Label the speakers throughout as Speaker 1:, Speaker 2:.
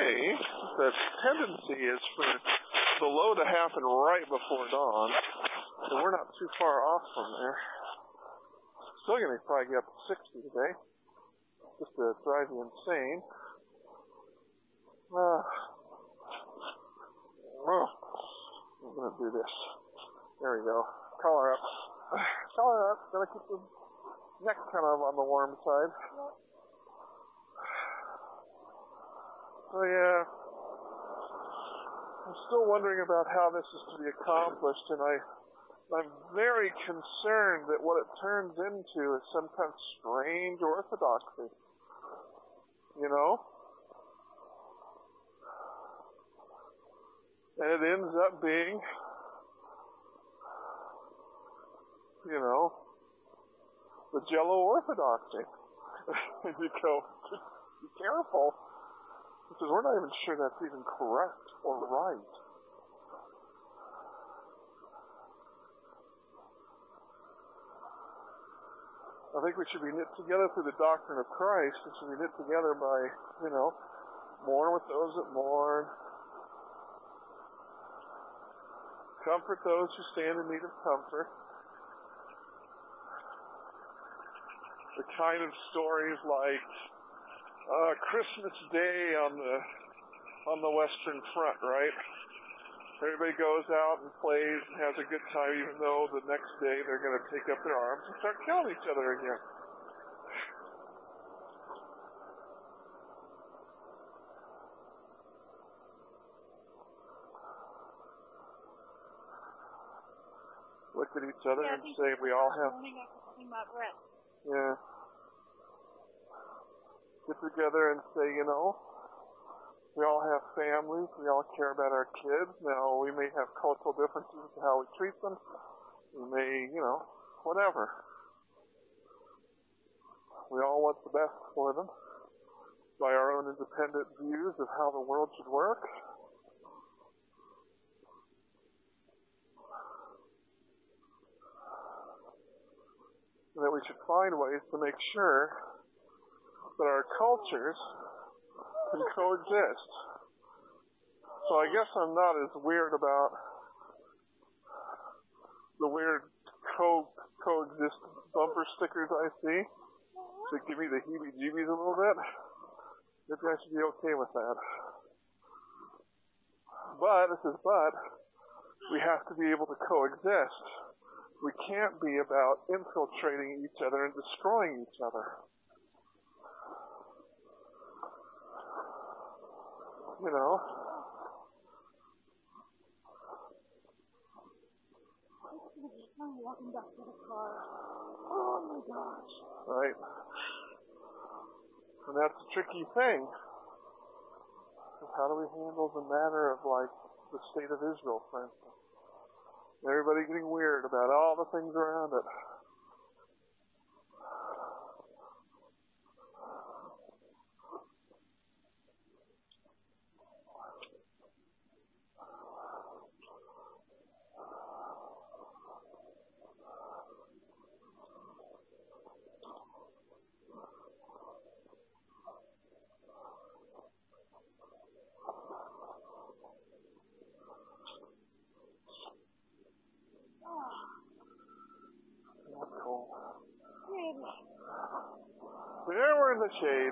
Speaker 1: say the tendency is for the low to happen right before dawn, and we're not too far off from there. Still going to probably get up to 60 today, just to drive you insane. I'm going to do this. There we go. Collar up. Collar up. Gotta keep the neck kind of on the warm side. So yeah, I'm still wondering about how this is to be accomplished, and I'm very concerned that what it turns into is some kind of strange orthodoxy. You know? And it ends up being, you know, the Jello orthodoxy. And you go, be careful, because we're not even sure that's even correct or right. I think we should be knit together through the doctrine of Christ. We should be knit together by, you know, mourn with those that mourn, comfort those who stand in need of comfort. The kind of stories like Christmas Day on the Western Front, right? Everybody goes out and plays and has a good time, even though the next day they're going to take up their arms and start killing each other again. Look at each other and say, we all have... Yeah. Get together and say, you know, we all have families, we all care about our kids. Now, we may have cultural differences in how we treat them. We may, you know, whatever. We all want the best for them by our own independent views of how the world should work. And that we should find ways to make sure that our cultures can coexist. So I guess I'm not as weird about the weird coexistence bumper stickers I see that give me the heebie-jeebies a little bit. Maybe I should be okay with that. But, we have to be able to coexist. We can't be about infiltrating each other and destroying each other. You know?
Speaker 2: I'm walking back to the car. Oh my gosh.
Speaker 1: Right. And that's a tricky thing. How do we handle the matter of, like, the state of Israel, for instance? Everybody getting weird about all the things around it. There we're in the shade.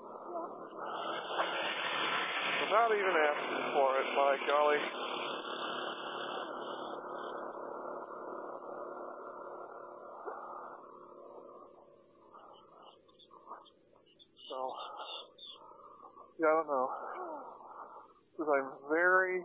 Speaker 1: Without even asking for it, by golly. So, yeah, I don't know. Because I'm very...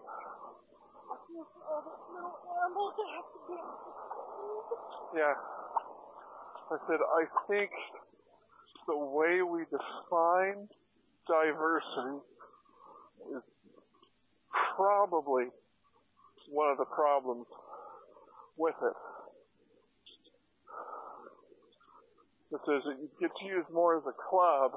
Speaker 1: Yeah. I said, I think the way we define diversity is probably one of the problems with it. It says that you get used more as a club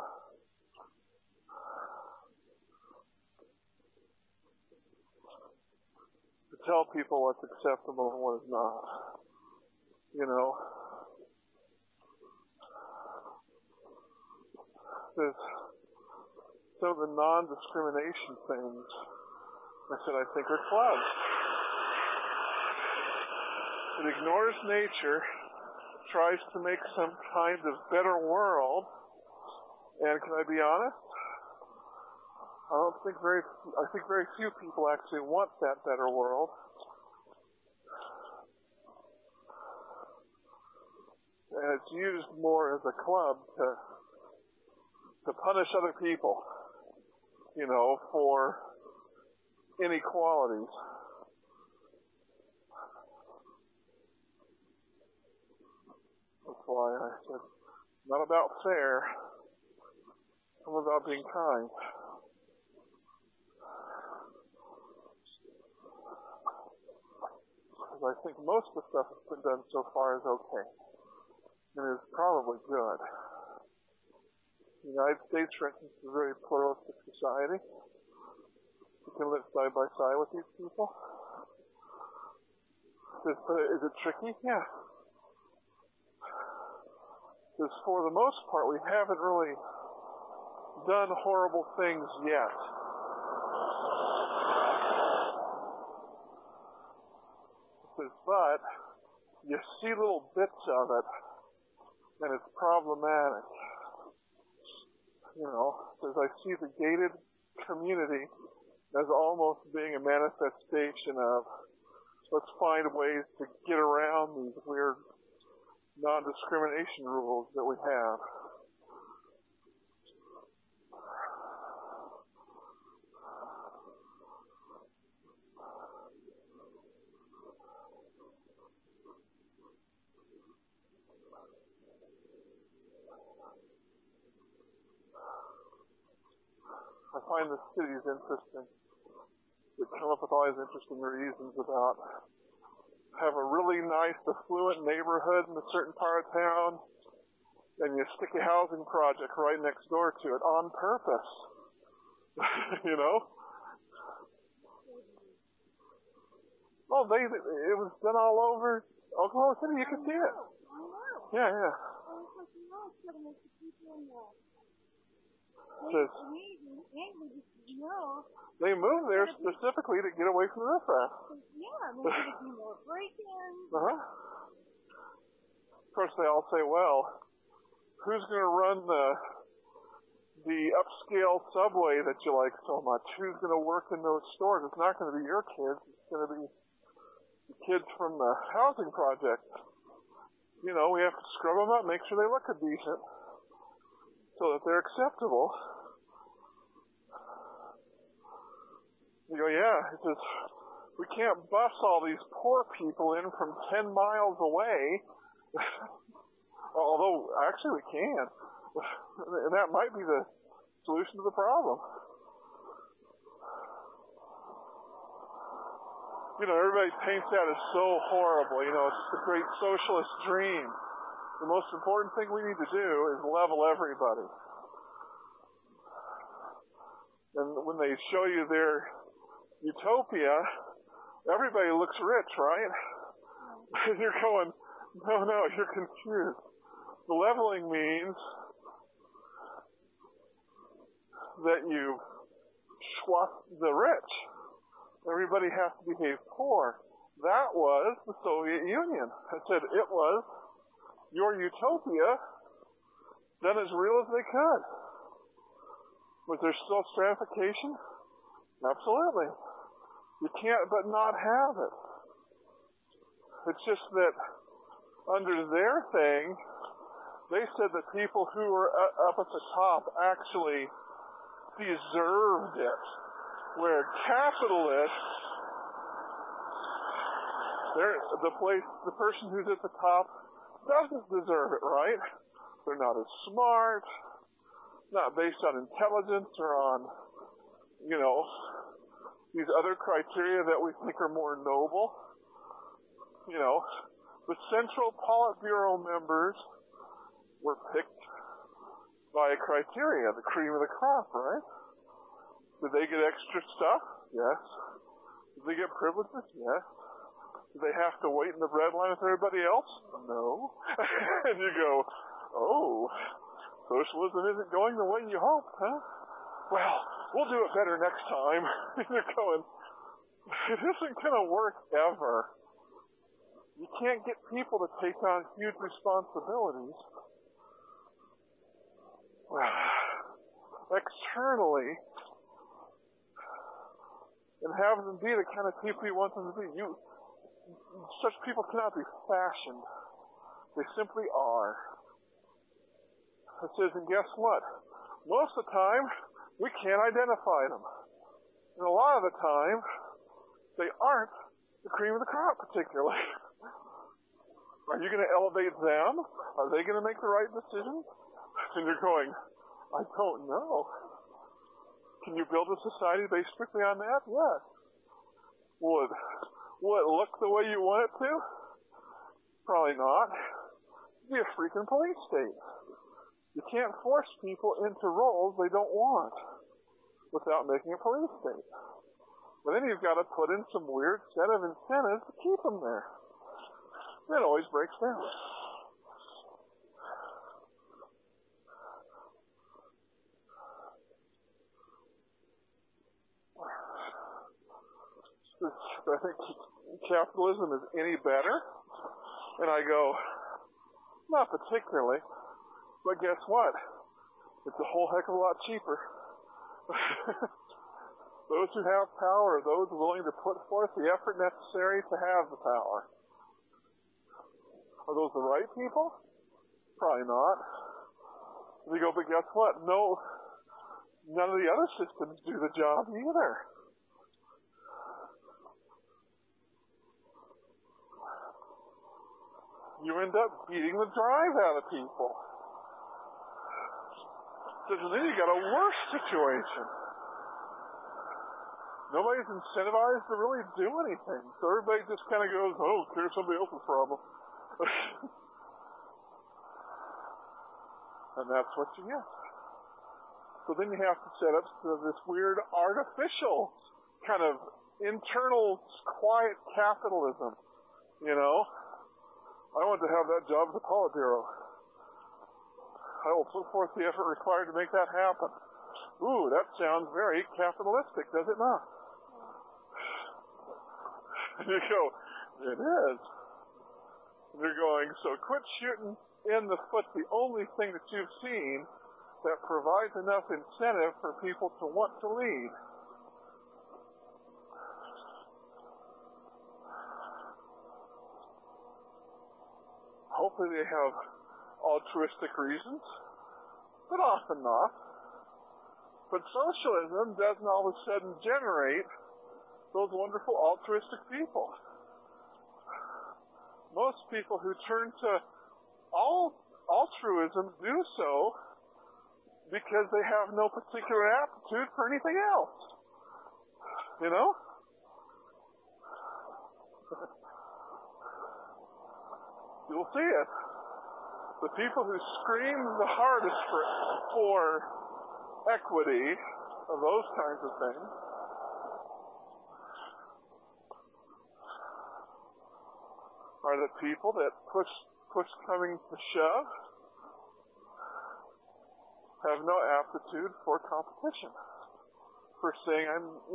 Speaker 1: to tell people what's acceptable and what is not. You know? some of the non-discrimination things, I said, I think are clubs. It ignores nature, tries to make some kind of better world, and can I be honest? I think very few people actually want that better world. And it's used more as a club to punish other people, for inequalities. That's why I said, not about fair, it's about being kind. Because I think most of the stuff that's been done so far is okay. And is probably good. The United States, for instance, is a very pluralistic society. You can live side by side with these people. Is it tricky? Yeah. Because for the most part, we haven't really done horrible things yet. But you see little bits of it, and it's problematic. Because I see the gated community as almost being a manifestation of, let's find ways to get around these weird non-discrimination rules that we have. I find the cities interesting. They come up with all these interesting reasons about have a really nice, affluent neighborhood in a certain part of town, and you stick a housing project right next door to it on purpose. Well, it was done all over Oklahoma City. You can see it. Yeah. They moved there specifically to get away from the riffraff.
Speaker 2: Yeah, maybe there'd be more break-ins.
Speaker 1: Of course, they all say, well, who's going to run the upscale subway that you like so much? Who's going to work in those stores? It's not going to be your kids. It's going to be the kids from the housing project. We have to scrub them up, make sure they look decent, so that they're acceptable. You go, yeah, it says, we can't bus all these poor people in from 10 miles away. Although, actually we can. And that might be the solution to the problem. Everybody paints that as so horrible. It's the great socialist dream. The most important thing we need to do is level everybody. And when they show you their utopia, everybody looks rich, right? And you're going, no, you're confused. The leveling means that you swap the rich. Everybody has to behave poor. That was the Soviet Union. I said it was your utopia done as real as they could. Was there still stratification? Absolutely. You can't but not have it. It's just that under their thing, they said that people who were up at the top actually deserved it. Where capitalists, the person who's at the top doesn't deserve it, right? They're not as smart, not based on intelligence or on, these other criteria that we think are more noble. The Central Politburo members were picked by a criteria, the cream of the crop, right? Did they get extra stuff? Yes. Did they get privileges? Yes. Did they have to wait in the bread line with everybody else? No. And you go, oh, socialism isn't going the way you hoped, huh? well, we'll do it better next time. And you're going, it isn't going to work ever. You can't get people to take on huge responsibilities externally and have them be the kind of people you want them to be. Such people cannot be fashioned. They simply are. It says, and guess what? Most of the time, we can't identify them. And a lot of the time, they aren't the cream of the crop particularly. Are you going to elevate them? Are they going to make the right decisions? And you're going, I don't know. Can you build a society based strictly on that? Yes. Will it look the way you want it to? Probably not. It'd be a freaking police state. You can't force people into roles they don't want without making a police state. But then you've got to put in some weird set of incentives to keep them there. It always breaks down. I think capitalism is any better. And I go, not particularly. But guess what? It's a whole heck of a lot cheaper. Those who have power are those willing to put forth the effort necessary to have the power. Are those the right people? Probably not. And you go, but guess what? No, none of the other systems do the job either. You end up beating the drive out of people. So then you got a worse situation. Nobody's incentivized to really do anything. So everybody just kind of goes, oh, here's somebody else's problem. And that's what you get. So then you have to set up this weird artificial kind of internal quiet capitalism, you know? I want to have that job at the Politburo. I will put forth the effort required to make that happen. Ooh, that sounds very capitalistic, does it not? And you go, it is. And you're going, so quit shooting in the foot the only thing that you've seen that provides enough incentive for people to want to lead. Hopefully they have altruistic reasons, but often not. But socialism doesn't all of a sudden generate those wonderful altruistic people. Most people who turn to altruism do so because they have no particular aptitude for anything else. You know? You'll see it. The people who scream the hardest for equity of those kinds of things are the people that push coming to shove have no aptitude for competition. For saying,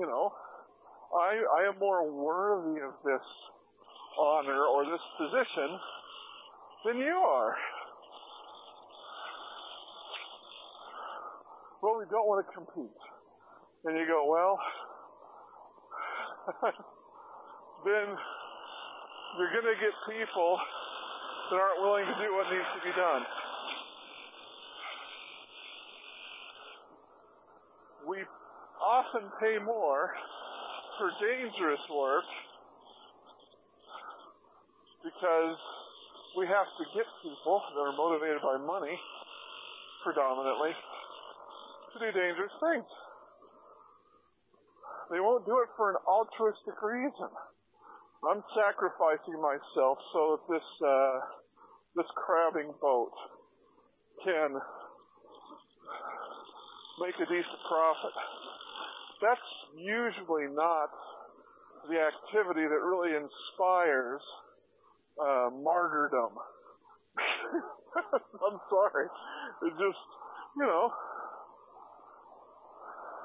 Speaker 1: I am more worthy of this honor or this position than you are. Well, we don't want to compete. And you go, well, then you're going to get people that aren't willing to do what needs to be done. We often pay more for dangerous work because we have to get people that are motivated by money, predominantly, to do dangerous things. They won't do it for an altruistic reason. I'm sacrificing myself so that this crabbing boat can make a decent profit. That's usually not the activity that really inspires martyrdom. I'm sorry. It just,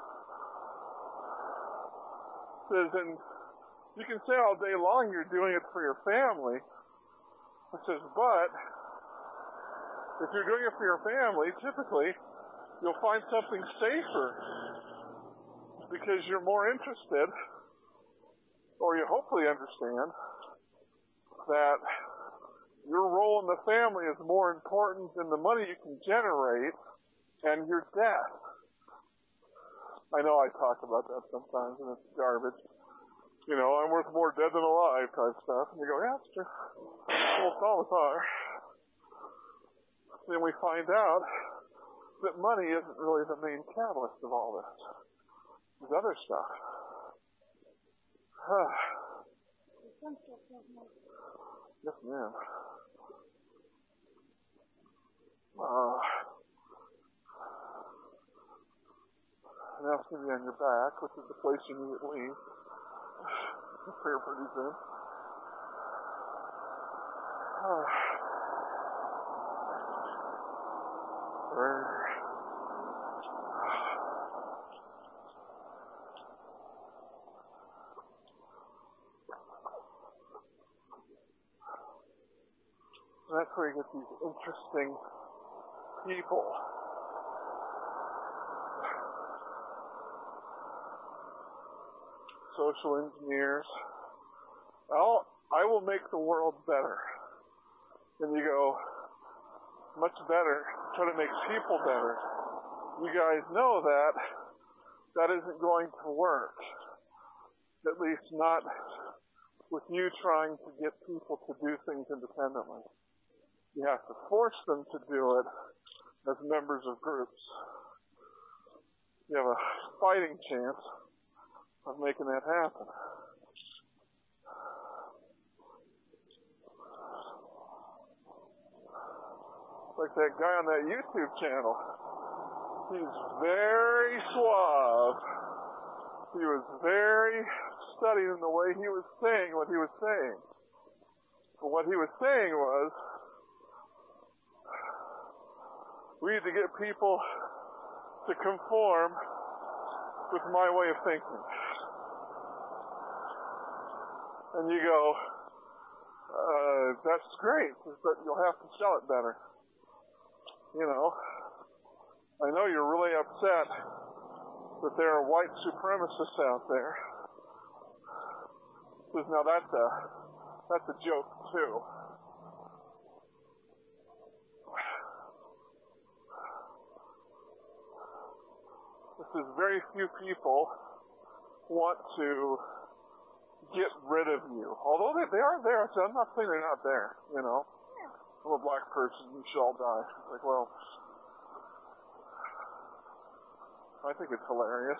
Speaker 1: says, and you can say all day long you're doing it for your family. It says, but if you're doing it for your family, typically you'll find something safer because you're more interested, or you hopefully understand, that your role in the family is more important than the money you can generate and your death. I know I talk about that sometimes, and it's garbage. You know, I'm worth more dead than alive type stuff. And you go, yeah, that's true. Almost all of us are. Then we find out that money isn't really the main catalyst of all this. There's other stuff. Yes, ma'am. Now it's going to be on your back, which is the place you need at least. Prayer pretty soon. That's where you get these interesting people. Social engineers. Well, I will make the world better. And you go, much better, try to make people better. You guys know that that isn't going to work. At least not with you trying to get people to do things independently. You have to force them to do it as members of groups. You have a fighting chance of making that happen. Like that guy on that YouTube channel. He's very suave. He was very studied in the way he was saying what he was saying. But what he was saying was, we need to get people to conform with my way of thinking. And you go, that's great, but you'll have to sell it better. You know, I know you're really upset that there are white supremacists out there. Because now that's a joke too. This is very few people want to get rid of you. Although they are there, so I'm not saying they're not there, you know. I'm a black person, you should all die. It's like, well, I think it's hilarious.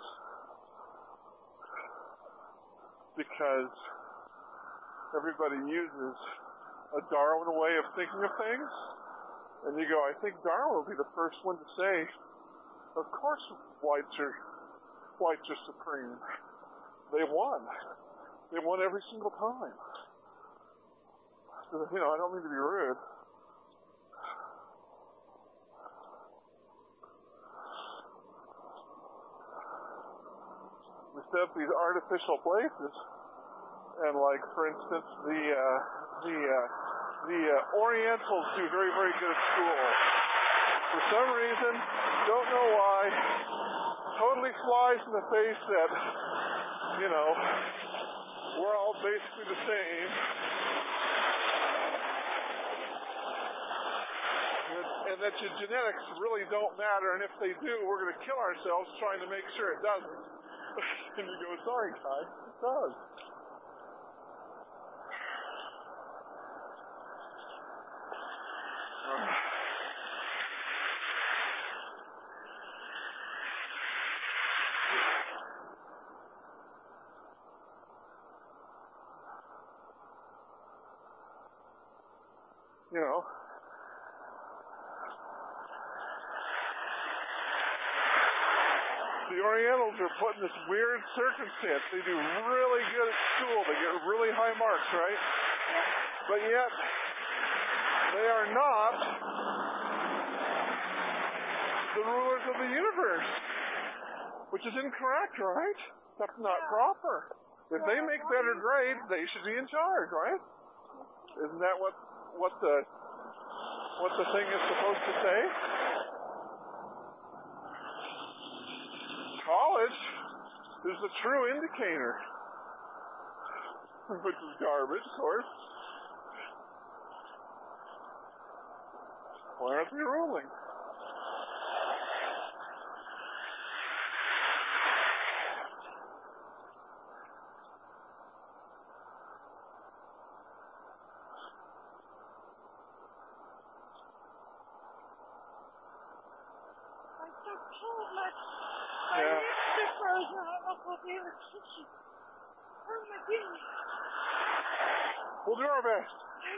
Speaker 1: Because everybody uses a Darwin way of thinking of things. And you go, I think Darwin will be the first one to say, of course whites are supreme. They won. They won every single time. You know, I don't mean to be rude. We set up these artificial places, and like, for instance, the Orientals do very, very good at school. For some reason, don't know why, totally flies in the face that, you know, we're all basically the same. And that your genetics really don't matter, and if they do, we're going to kill ourselves trying to make sure it doesn't. And you go, sorry, guys, it does. You know, the Orientals are put in this weird circumstance. They do really good at school. They get really high marks, right? But yet, they are not the rulers of the universe, which is incorrect, right? That's not proper. If they make better grades, they should be in charge, right? Isn't that what the thing is supposed to say? College is the true indicator, which is garbage, of course. Why aren't they ruling? We'll do our best.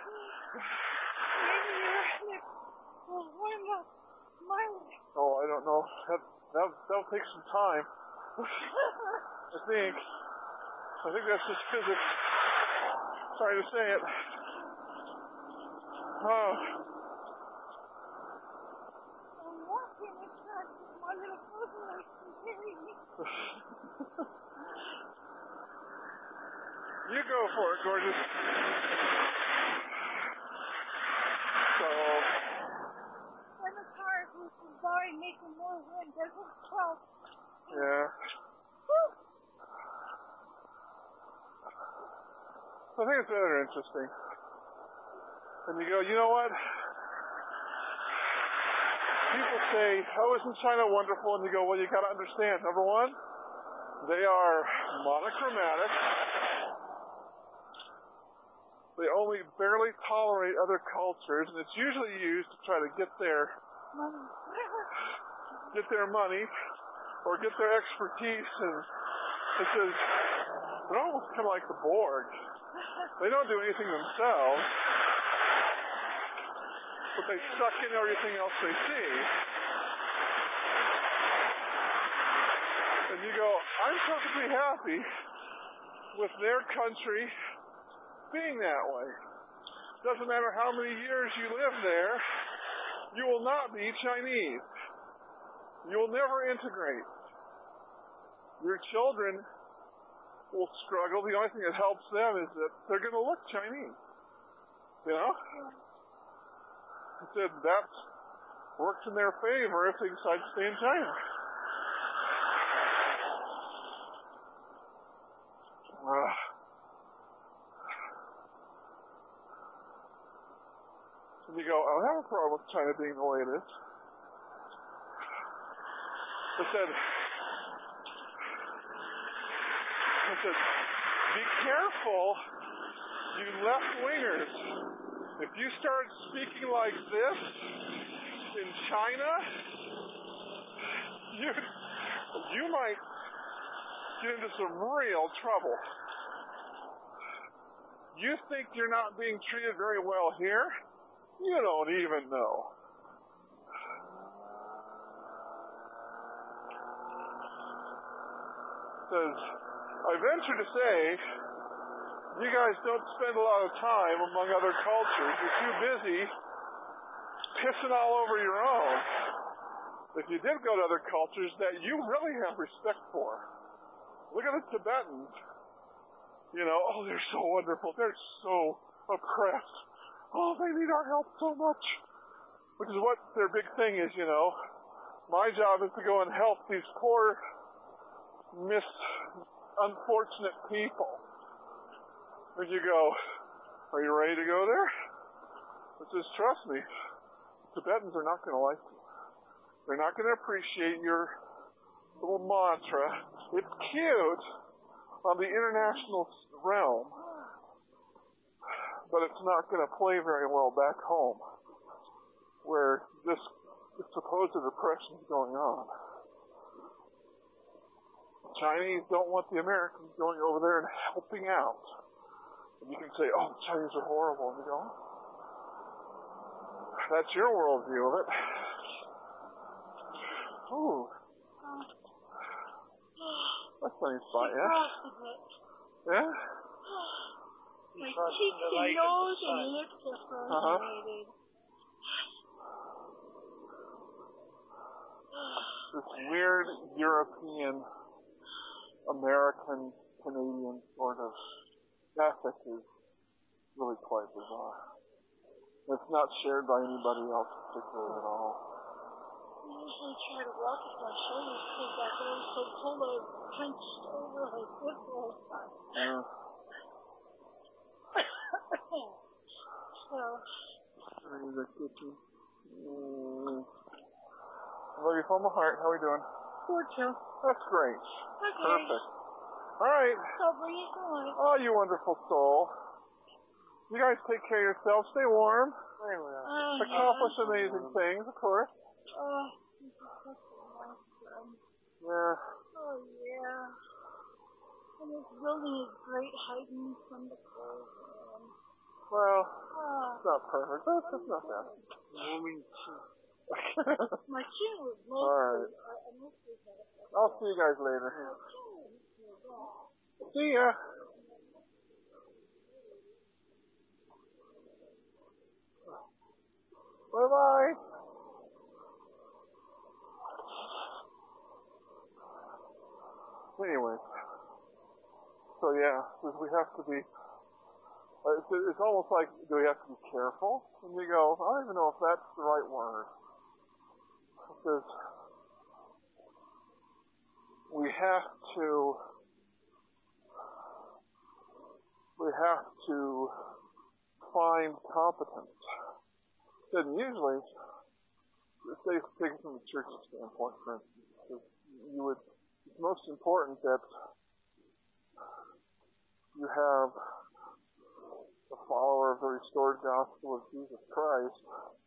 Speaker 1: Oh, I don't know. That'll take some time. I think that's just physics. Sorry to say it.
Speaker 2: I'm walking as fast as my little brother can carry me.
Speaker 1: You go for it, gorgeous. So.
Speaker 2: When the car goes by, making more wind, doesn't help.
Speaker 1: Yeah.
Speaker 2: Woo.
Speaker 1: I think it's rather interesting. And you go, you know what? People say, oh, isn't China wonderful? And you go, well, you got to understand, number one, they are monochromatic. They only barely tolerate other cultures, and it's usually used to try to get their money or get their expertise. And it says they're almost kind of like the Borg. They don't do anything themselves, but they suck in everything else they see. And you go, I'm perfectly happy with their country being that way. Doesn't matter how many years you live there, you will not be Chinese. You will never integrate. Your children will struggle. The only thing that helps them is that they're going to look Chinese. You know? I said that works in their favor if they decide to stay in China. And you go, I don't have a problem with China being the way it is. I said, be careful, you left-wingers. If you start speaking like this in China, you might get into some real trouble. You think you're not being treated very well here? You don't even know. Says, I venture to say, you guys don't spend a lot of time among other cultures. You're too busy pissing all over your own. If you did go to other cultures that you really have respect for. Look at the Tibetans. You know, oh, they're so wonderful. They're so oppressed. Oh, they need our help so much. Which is what their big thing is, you know. My job is to go and help these poor, unfortunate people. And you go, are you ready to go there? It says, trust me, Tibetans are not going to like you. They're not going to appreciate your little mantra. It's cute on the international realm, but it's not going to play very well back home, where this supposed oppression is going on. Chinese don't want the Americans going over there and helping out. And you can say, oh, the Chinese are horrible. And you go, that's your worldview of it. Ooh. That's a nice spot, yeah? Yeah?
Speaker 2: My cheeks and nose and lips are frozen.
Speaker 1: This weird European, American, Canadian sort ethic is really quite bizarre. It's not shared by anybody else particularly at all.
Speaker 2: I usually try to walk with my shoulders pulled back, but I was so cold I was hunched over like this all the time.
Speaker 1: Yeah.
Speaker 2: So,
Speaker 1: The kitchen. Love you from my heart. How are we doing?
Speaker 2: poor Joe.
Speaker 1: That's great.
Speaker 2: Okay.
Speaker 1: Perfect. All right.
Speaker 2: So bring it on.
Speaker 1: Oh, you wonderful soul. You guys take care of yourselves. Stay warm. Accomplish amazing things, of course.
Speaker 2: This is such a nice one.
Speaker 1: Yeah.
Speaker 2: Oh, yeah. And this building is great hiding from the cold.
Speaker 1: Well, it's not perfect, but it's not bad.
Speaker 2: My chin was mostly.
Speaker 1: All right. I'll see you guys later. See ya. Bye-bye. Anyway, so yeah, we have to be, it's almost like, do we have to be careful? And you go, I don't even know if that's the right word. Because we have to find competence. And usually, say, take it from the church's standpoint, for instance, it's most important that you have a follower of the restored gospel of Jesus Christ,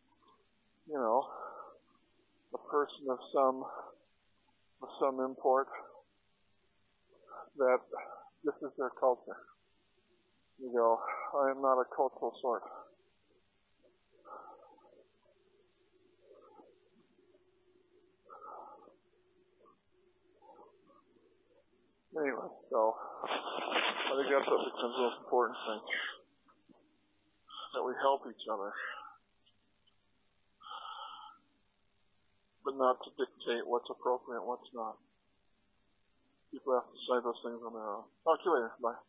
Speaker 1: a person of some import, that this is their culture. You go, I am not a cultural sort. Anyway, so I think that's what becomes the most important thing. That we help each other. But not to dictate what's appropriate and what's not. People have to decide those things on their own. Talk to you later. Bye.